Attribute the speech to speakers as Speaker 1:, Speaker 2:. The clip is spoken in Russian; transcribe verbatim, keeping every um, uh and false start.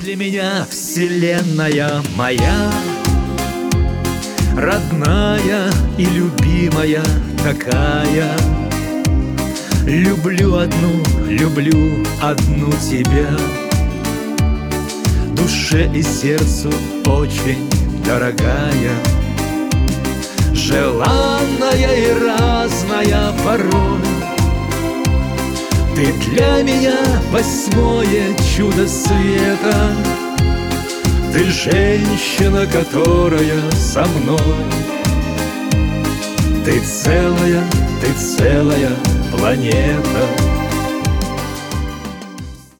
Speaker 1: для меня вселенная моя, родная и любимая такая. Люблю одну, люблю одну тебя, душе и сердцу очень дорогая, желанная и разная порой. Ты для меня восьмое чудо света, ты женщина, которая со мной. Ты целая, ты целая планета.